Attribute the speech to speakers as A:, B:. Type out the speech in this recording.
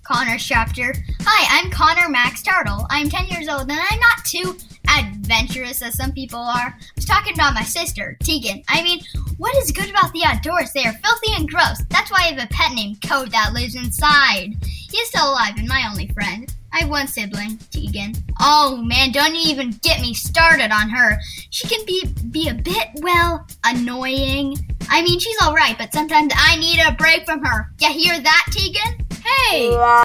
A: Connor's chapter. Hi, I'm Connor Max Turtle. I'm 10 years old and I'm not too adventurous as some people are. I was talking about my sister, Tegan. I mean, what is good about the outdoors? They are filthy and gross. That's why I have a pet named Code that lives inside. He's still alive and my only friend. I have one sibling, Tegan. Oh man, don't even get me started on her. She can be a bit, annoying. I mean, she's alright, but sometimes I need a break from her. You hear that, Tegan? Hey!